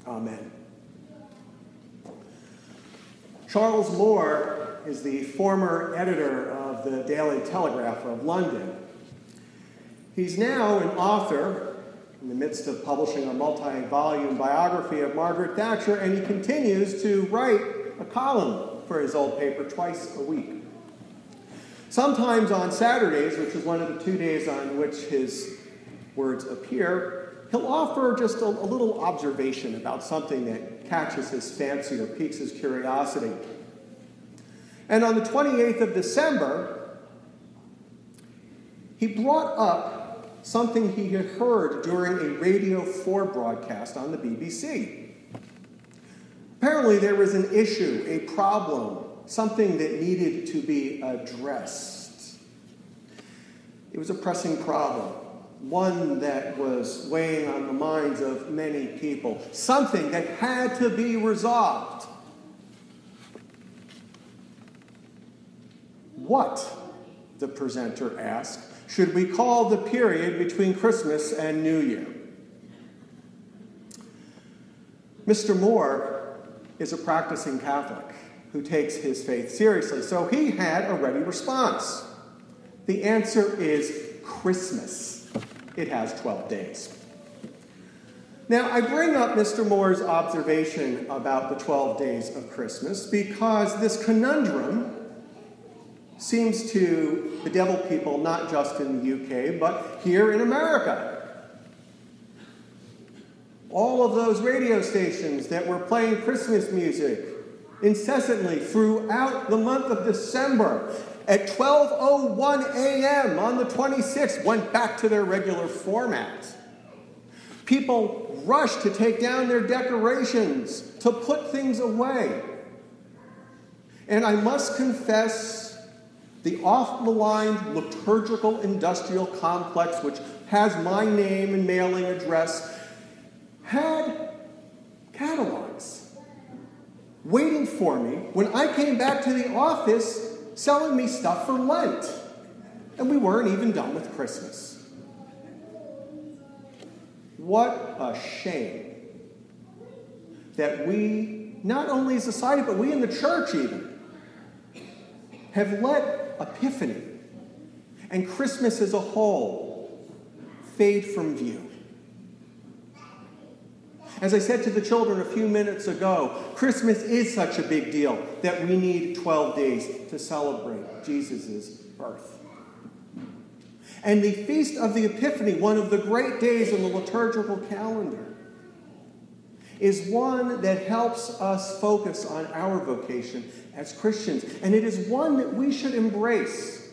Amen. Charles Moore is the former editor of the Daily Telegraph of London. He's now an author in the midst of publishing a multi-volume biography of Margaret Thatcher, and he continues to write a column for his old paper twice a week. Sometimes on Saturdays, which is one of the 2 days on which his words appear, he'll offer just a little observation about something that catches his fancy or piques his curiosity. And on the 28th of December, he brought up something he had heard during a Radio 4 broadcast on the BBC. Apparently there was an issue, a problem, something that needed to be addressed. It was a pressing problem, one that was weighing on the minds of many people, something that had to be resolved. What, the presenter asked, should we call the period between Christmas and New Year? Mr. Moore is a practicing Catholic who takes his faith seriously, so he had a ready response. The answer is Christmas. It has 12 days. Now, I bring up Mr. Moore's observation about the 12 days of Christmas because this conundrum seems to bedevil people not just in the UK, but here in America. All of those radio stations that were playing Christmas music incessantly throughout the month of December at 12:01 a.m. on the 26th went back to their regular format. People rushed to take down their decorations, to put things away. And I must confess, the oft-maligned liturgical industrial complex, which has my name and mailing address, had catalogs waiting for me when I came back to the office selling me stuff for Lent. And we weren't even done with Christmas. What a shame that we, not only as a society, but we in the church even, have let Epiphany and Christmas as a whole fade from view. As I said to the children a few minutes ago, Christmas is such a big deal that we need 12 days to celebrate Jesus' birth. And the Feast of the Epiphany, one of the great days in the liturgical calendar, is one that helps us focus on our vocation as Christians. And it is one that we should embrace.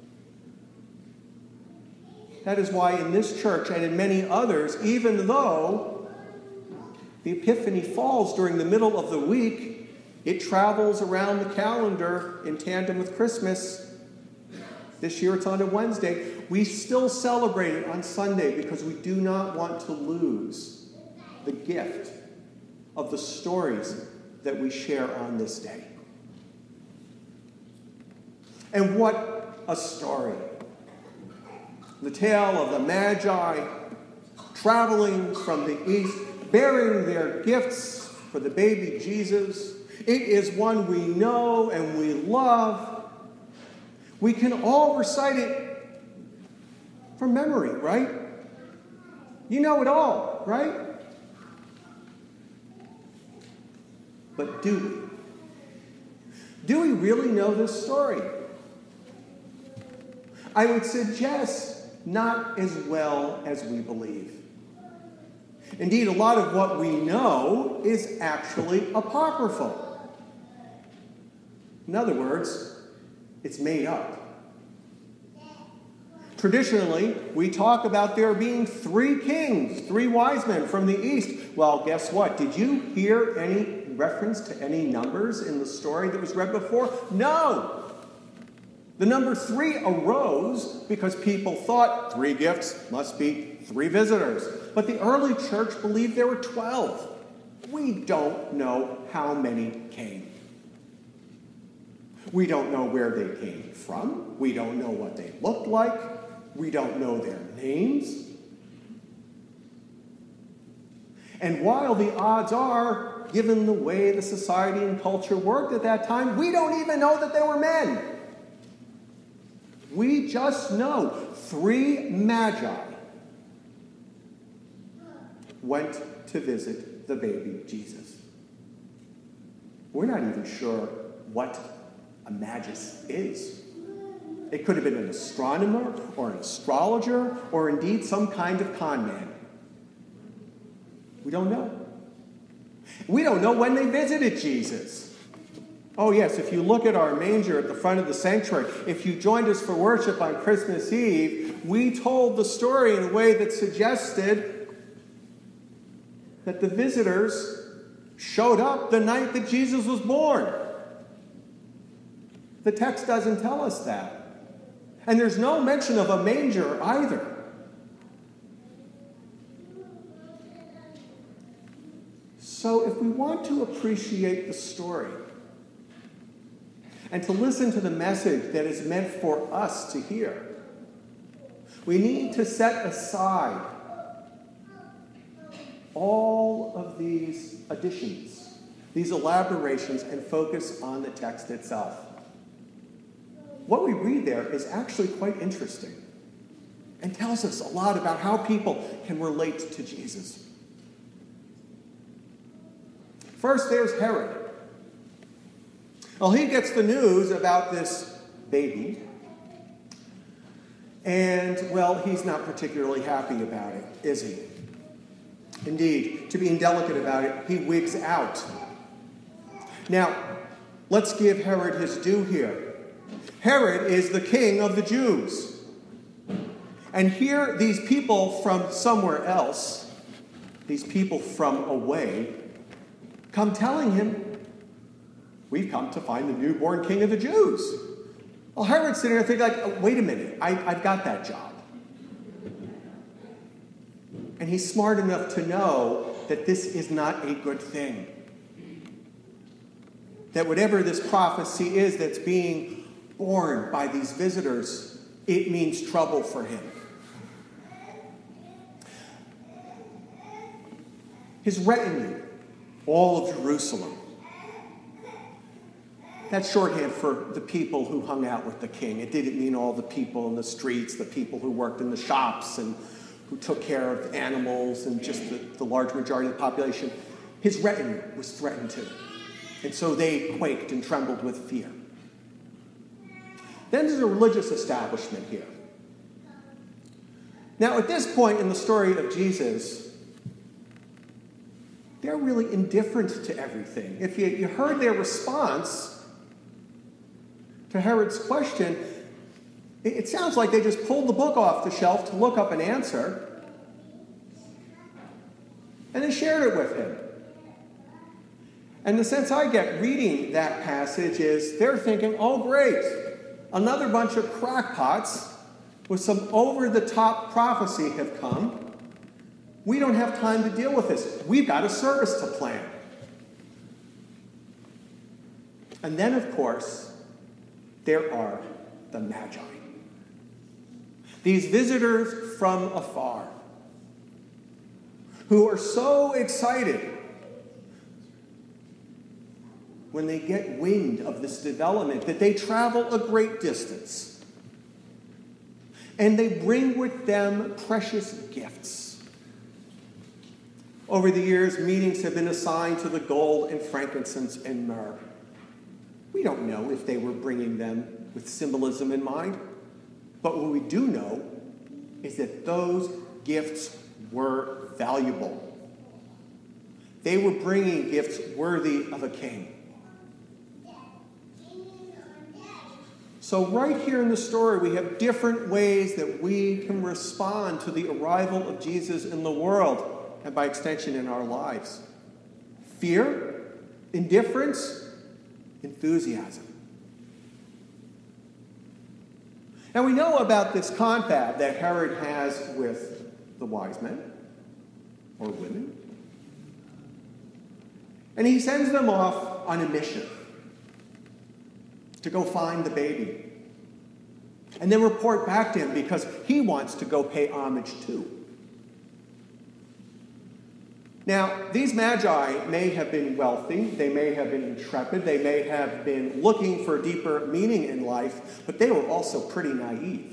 That is why in this church and in many others, even though the Epiphany falls during the middle of the week, it travels around the calendar in tandem with Christmas. This year it's on a Wednesday. We still celebrate it on Sunday because we do not want to lose the gift of the stories that we share on this day. And what a story. The tale of the Magi traveling from the east, bearing their gifts for the baby Jesus. It is one we know and we love. We can all recite it from memory, right? You know it all, right? But do we? Do we really know this story? I would suggest not as well as we believe. Indeed, a lot of what we know is actually apocryphal. In other words, it's made up. Traditionally, we talk about there being 3 kings, 3 wise men from the east. Well, guess what? Did you hear any reference to any numbers in the story that was read before? No! The number 3 arose because people thought 3 gifts must be 3 visitors. But the early church believed there were 12. We don't know how many came. We don't know where they came from. We don't know what they looked like. We don't know their names. And while the odds are, given the way the society and culture worked at that time, we don't even know that they were men. We just know 3 magi went to visit the baby Jesus. We're not even sure what a magus is. It could have been an astronomer or an astrologer or indeed some kind of con man. We don't know. We don't know when they visited Jesus. Oh yes, if you look at our manger at the front of the sanctuary, if you joined us for worship on Christmas Eve, we told the story in a way that suggested that the visitors showed up the night that Jesus was born. The text doesn't tell us that. And there's no mention of a manger either. So if we want to appreciate the story and to listen to the message that is meant for us to hear, we need to set aside all of these additions, these elaborations, and focus on the text itself. What we read there is actually quite interesting and tells us a lot about how people can relate to Jesus. First, there's Herod. Well, he gets the news about this baby, and, well, he's not particularly happy about it, is he? Indeed, to be indelicate about it, he wigs out. Now, let's give Herod his due here. Herod is the king of the Jews. And here, these people from somewhere else, these people from away, come telling him, we've come to find the newborn king of the Jews. Well, Herod's sitting there thinking, like, oh, wait a minute, I've got that job. And he's smart enough to know that this is not a good thing. That whatever this prophecy is that's being born by these visitors, it means trouble for him. His retinue, all of Jerusalem. That's shorthand for the people who hung out with the king. It didn't mean all the people in the streets, the people who worked in the shops and who took care of animals and just the large majority of the population. His retinue was threatened too. And so they quaked and trembled with fear. Then there's a religious establishment here. Now, at this point in the story of Jesus, they're really indifferent to everything. If you heard their response to Herod's question, it sounds like they just pulled the book off the shelf to look up an answer, and they shared it with him. And the sense I get reading that passage is they're thinking, oh great, another bunch of crackpots with some over-the-top prophecy have come. We don't have time to deal with this. We've got a service to plan. And then, of course, there are the Magi. These visitors from afar who are so excited when they get wind of this development that they travel a great distance. And they bring with them precious gifts. Over the years, meanings have been assigned to the gold and frankincense and myrrh. We don't know if they were bringing them with symbolism in mind, but what we do know is that those gifts were valuable. They were bringing gifts worthy of a king. So right here in the story, we have different ways that we can respond to the arrival of Jesus in the world, and by extension in our lives. Fear, indifference, enthusiasm. Now we know about this confab that Herod has with the wise men, or women. And he sends them off on a mission to go find the baby. And then report back to him because he wants to go pay homage too. Now, these magi may have been wealthy, they may have been intrepid, they may have been looking for deeper meaning in life, but they were also pretty naive.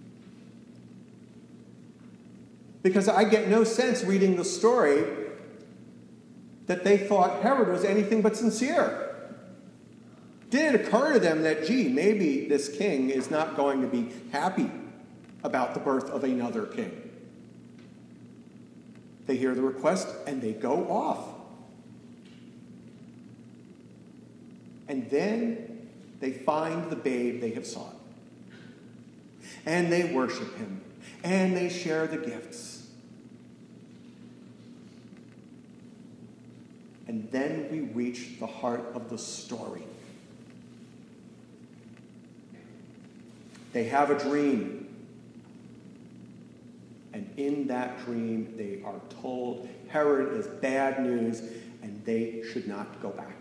Because I get no sense reading the story that they thought Herod was anything but sincere. Did it occur to them that, gee, maybe this king is not going to be happy about the birth of another king? They hear the request and they go off. And then they find the babe they have sought. And they worship him. And they share the gifts. And then we reach the heart of the story. They have a dream. And in that dream, they are told Herod is bad news and they should not go back.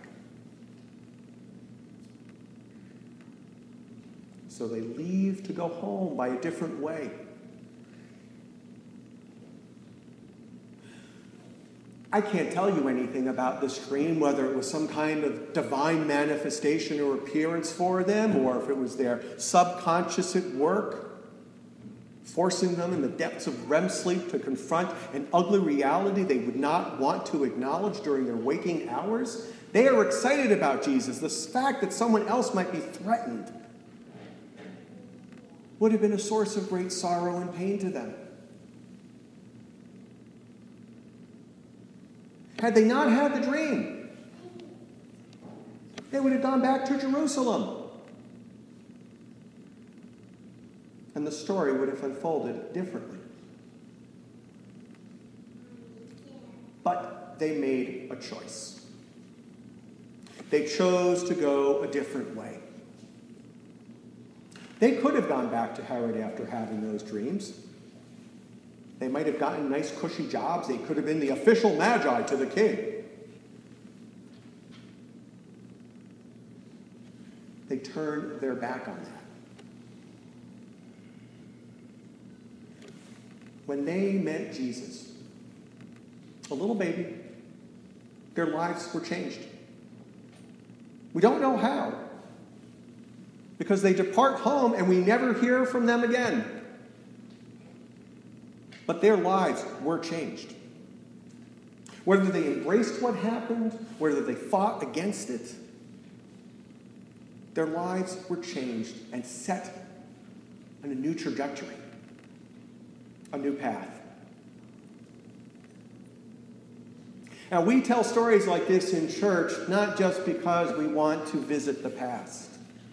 So they leave to go home by a different way. I can't tell you anything about this dream, whether it was some kind of divine manifestation or appearance for them, or if it was their subconscious at work, forcing them in the depths of REM sleep to confront an ugly reality they would not want to acknowledge during their waking hours. They are excited about Jesus. The fact that someone else might be threatened would have been a source of great sorrow and pain to them. Had they not had the dream, they would have gone back to Jerusalem. And the story would have unfolded differently. But they made a choice. They chose to go a different way. They could have gone back to Herod after having those dreams. They might have gotten nice, cushy jobs. They could have been the official magi to the king. They turned their back on that. When they met Jesus, a little baby, their lives were changed. We don't know how, because they depart home and we never hear from them again. But their lives were changed. Whether they embraced what happened, whether they fought against it, their lives were changed and set on a new trajectory. A new path. Now, we tell stories like this in church not just because we want to visit the past,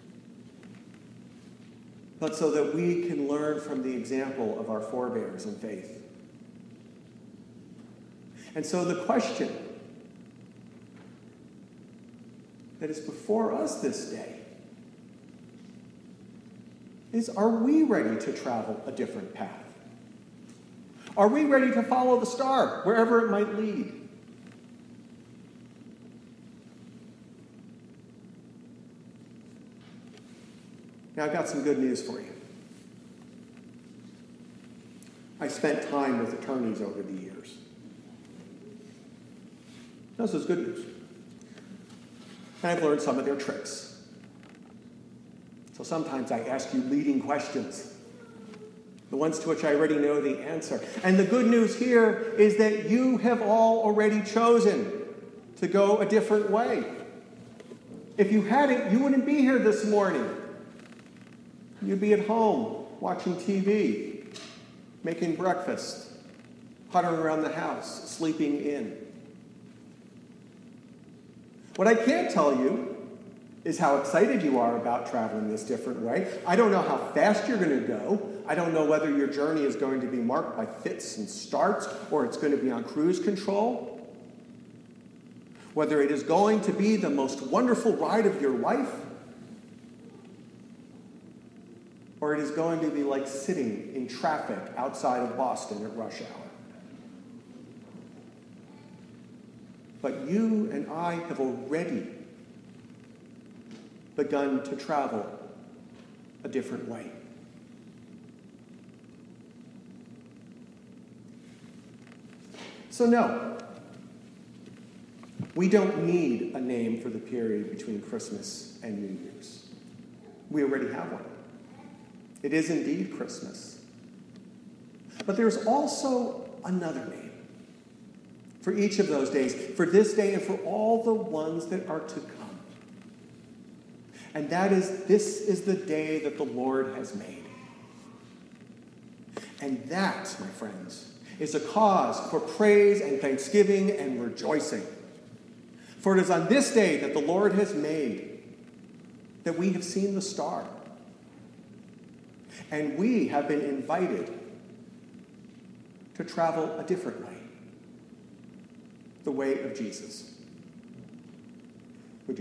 but so that we can learn from the example of our forebears in faith. And so the question that is before us this day is, are we ready to travel a different path? Are we ready to follow the star wherever it might lead? Now, I've got some good news for you. I spent time with attorneys over the years. This is good news. And I've learned some of their tricks. So sometimes I ask you leading questions, the ones to which I already know the answer. And the good news here is that you have all already chosen to go a different way. If you hadn't, you wouldn't be here this morning. You'd be at home watching TV, making breakfast, puttering around the house, sleeping in. What I can't tell you is how excited you are about traveling this different way. I don't know how fast you're going to go. I don't know whether your journey is going to be marked by fits and starts or it's going to be on cruise control. Whether it is going to be the most wonderful ride of your life or it is going to be like sitting in traffic outside of Boston at rush hour. But you and I have already begun to travel a different way. So no, We don't need a name for the period between Christmas and New Year's. We already have one. It is indeed Christmas. But there's also another name for each of those days, for this day and for all the ones that are to come. And that is, this is the day that the Lord has made. And that, my friends, is a cause for praise and thanksgiving and rejoicing. For it is on this day that the Lord has made that we have seen the star. And we have been invited to travel a different way, the way of Jesus.